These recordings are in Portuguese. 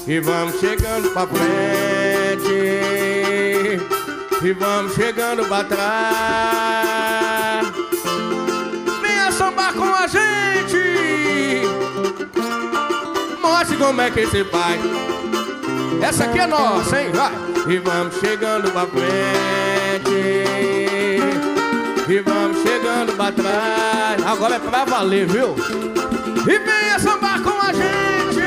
e vamos chegando pra frente, e vamos chegando pra trás. Venha sambar com a gente, mostre como é que se faz. Essa aqui é nossa, hein? Vai! E vamos chegando pra frente, e vamos chegando pra trás. Agora é pra valer, viu? E venha sambar com a gente,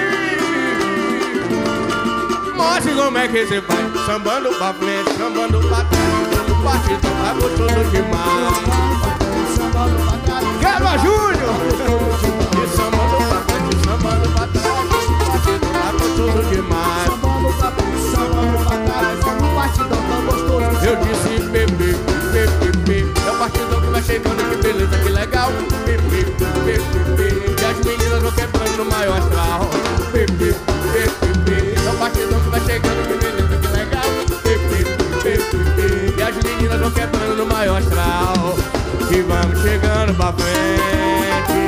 mostre como é que se faz. Sambando pra frente, sambando pra trás, todo partido tá gostoso demais. Quero a Júnior! E sambando pra frente, sambando pra trás, todo partido tá gostoso demais. Sambando pra frente, sambando pra trás, todo partidão tá gostoso. Eu disse bebê, bebê, bebê, é o partidão que vai chegando, que beleza, que legal. Bebê, bebê, bebê, e as meninas vão quebrando no maior astral. Bebê, bebê, bebê, é o partidão que vai chegando, que beleza, que legal. Bebê, bebê, bebê, e as meninas vão quebrando no maior astral. E vamos chegando pra frente,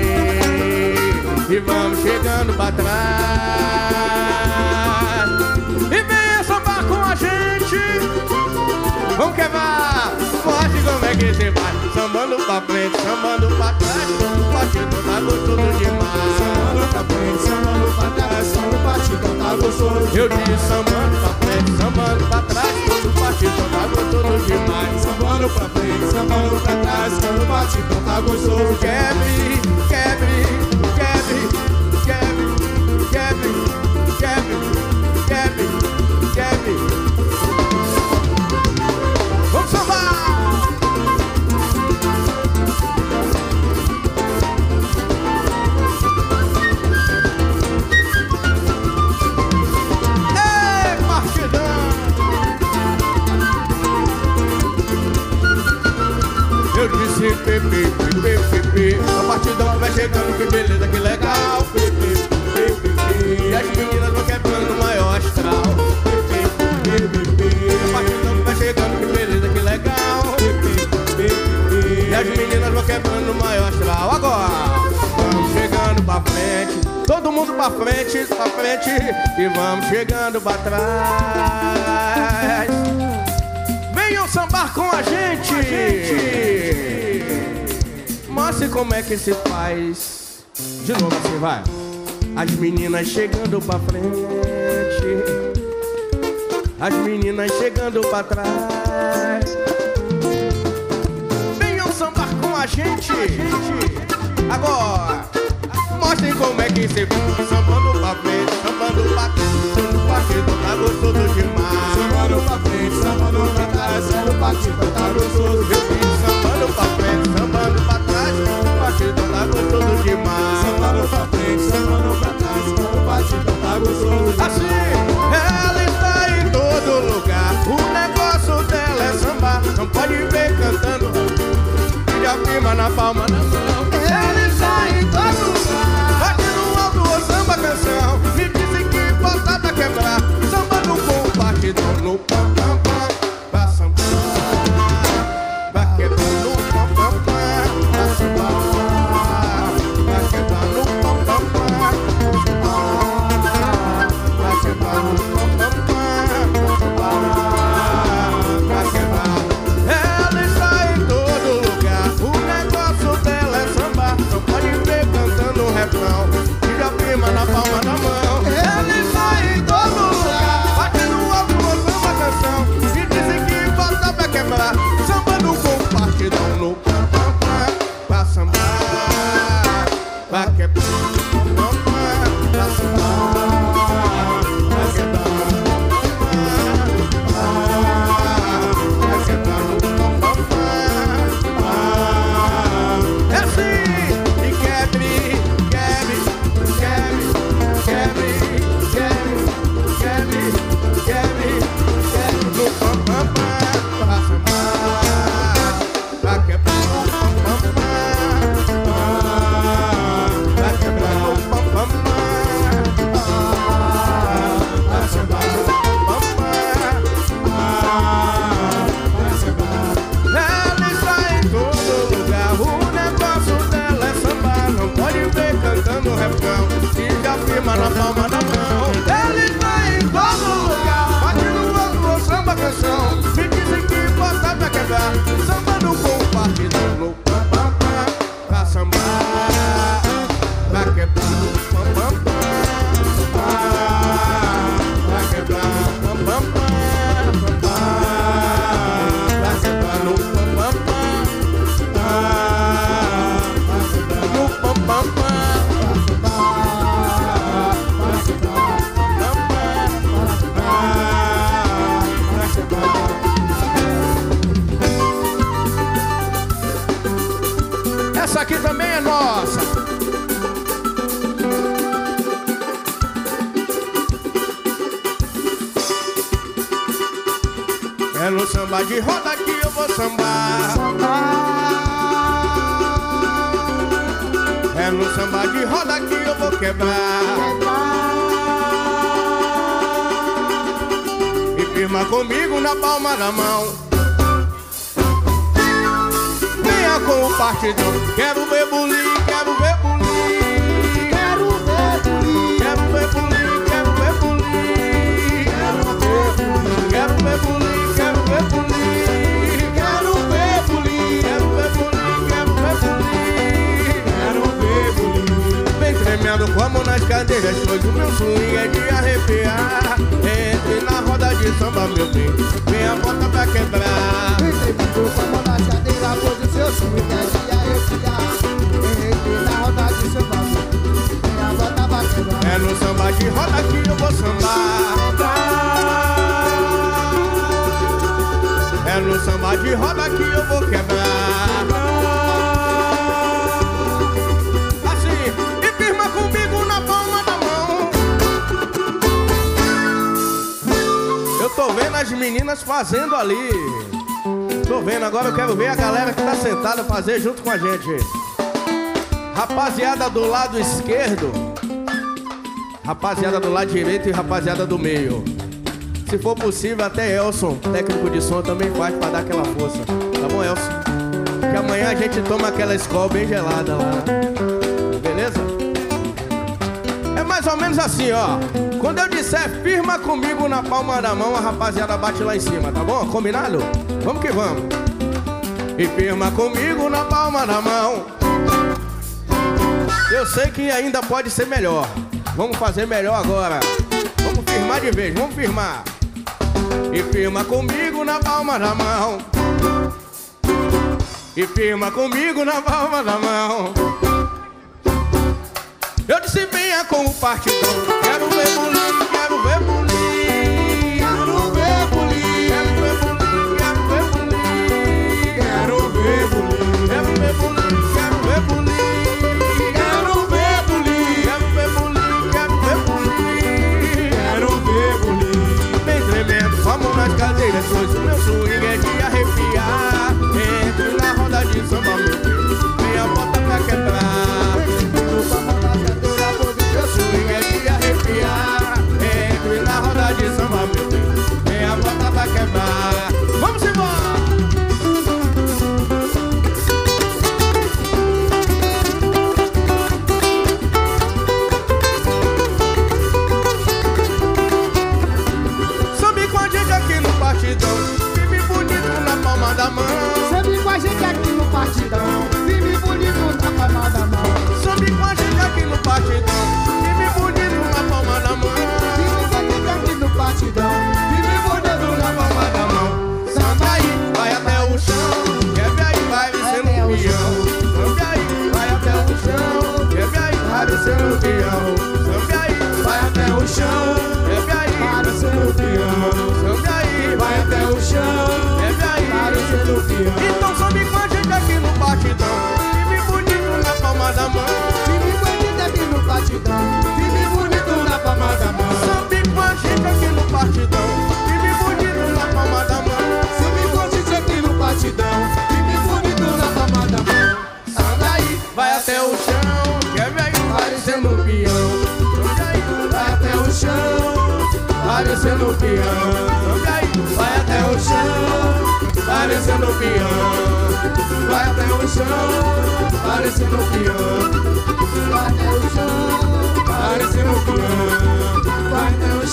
e vamos chegando pra trás. E venha sambar com a gente, vamos quebrar, mostre como é que se faz. Sambando pra frente, sambando pra trás, todo partido tá gostoso demais. Sambando pra frente, sambando pra trás, todo partidão tá gostoso. Eu disse sambando pra frente, sambando pra trás, todo partido tá gostoso demais. Sambando pra frente, sambando pra trás, todo partidão tá gostoso. Quebre, quebre, quebre, quebre, quebre, quebre, quebre, quebre. Vamos sambar! Ei, partidão! Eu disse pepe, pepe, pepe, a partidão que vai chegando, que beleza, que legal. Pepe, pepe, pepe, e as meninas vão quebrando no maior astral. Pepe, pepe, pepe, a partidão que vai chegando, que beleza, que legal. Pepe, pepe, pepe, e as meninas vão quebrando no maior astral. Agora, vamos chegando pra frente, todo mundo pra frente, e vamos chegando pra trás. Venham sambar com a gente, mostre como é que se faz. De novo assim, vai. As meninas chegando pra frente, as meninas chegando pra trás. Venham sambar com a gente. Agora, mostrem como é que se faz. Sambando pra frente, sambando pra trás, todo partido tá gostoso demais. Sambando pra frente, sambando pra trás, todo partidão tá gostoso. Eu fiz sambando pra frente, sambando pra trás, todo partido tá gostoso demais. Sambando pra frente, sambando pra trás, todo partidão tá gostoso. Assim, ela está em todo lugar, o negócio dela é sambar. Não pode ver cantando, e a firma na palma da mão. Ela está em todo lugar, bate no alto ou samba canção. Me dizem que bota pra quebrar, sambando com o partidão no pam pam pam. Pra sambar, vai quebrar no pam pam pam. Pra sambar, vai quebrar no pam pam pam. Vai quebrar no pam pam pam. Vai quebrar. Ela está em todo lugar, o negócio dela é sambar. Não pode ver cantando um refrão, e a firma na palma da mão. Ela está em todo lugar, bate no alto ou samba canção. E dizem que bota pra quebrar, sambando com o partidão no pam pam pam. Pra sambar, vai quebrar no pam pam pam. Pra sambar, vai quebrar. É no samba de roda que eu vou sambar. É no samba de roda que eu vou quebrar. E firma comigo na palma da mão. Venha com o partidão. Quero ver bulim, quero ver bulim. Quero ver bulim. Quero ver bulim, quero ver bulim. Quero ver bulim, quero ver bulim. Quero ver bulim. Quero ver bulim, quero ver bulim. Quero ver bulim. Vem tremendo como nas cadeiras, pois o meu swing é de arrepiar. Entre na roda de samba, meu bem, vem a bota pra quebrar. Vem tremendo como nas cadeiras, pois o seu swing é de arrepiar. Entre na roda de samba, vem a bota pra quebrar. É no samba de roda que eu vou sambar. É no samba de roda que eu vou quebrar. Assim, e firma comigo na palma da mão. Eu tô vendo as meninas fazendo ali. Tô vendo, agora eu quero ver a galera que tá sentada fazer junto com a gente. Rapaziada do lado esquerdo, rapaziada do lado direito e rapaziada do meio. Se for possível, até Elson, técnico de som, também faz pra dar aquela força. Tá bom, Elson? Que amanhã a gente toma aquela escola bem gelada lá. Beleza? É mais ou menos assim, ó. Quando eu disser firma comigo na palma da mão, a rapaziada bate lá em cima, tá bom? Combinado? Vamos que vamos. E firma comigo na palma da mão. Eu sei que ainda pode ser melhor. Vamos fazer melhor agora. Vamos firmar de vez, vamos firmar. E firma comigo na palma da mão. E firma comigo na palma da mão. Eu disse venha com o partidão. Quero ver bulim, quero ver bulim. Quero ver bulim. Quero ver bulim, quero ver bulim. Quero ver bulim. Quero ver bulim, quero ver bulim. Quero ver bulim. Quero ver bulim, quero ver bulim. Quero ver bulim. Bem tremendo, vamos nas cadeiras, pois o meu swing é de arrepiar. Entre na roda de samba, meu filho, vem a bota pra quebrar. Meu swing é de arrepiar. Entre na roda de samba, meu filho, vem a bota pra quebrar. Vamos embora! Sobe com a gente aqui no partidão, firme bonito na palma da mão. Sobe com a gente aqui no partidão, firme bonito na palma da mão. Sobe com a gente aqui no partidão, firme bonito na palma da mão. Firme com a gente aqui no partidão, firme bonito na palma da mão. Samba aí, vai até o chão, quebra aí, vai descendo o peão. Samba aí, vai até o chão, quebra aí, vai descendo o peão. Samba aí, vai até o chão, quebra aí, vai descendo o peão. Samba aí, vai até o chão, quebra aí, vai descendo o peão. Então sobe com a gente aqui no partidão, firme bonito na palma da mão. Firme com a gente aqui no partidão, firme bonito na palma da mão. Sobe com a gente aqui no partidão, firme bonito na palma da mão. Sobe com a gente aqui no partidão, firme bonito na palma da mão. Anda aí, vai até o chão, quebra aí, parecendo um peão. Anda aí, vai até o chão, parecendo um peão. Anda aí, vai até o chão, parecendo um peão. Vai até o chão, parecendo um peão. Vai até o chão, Parecendo um peão. Vai até o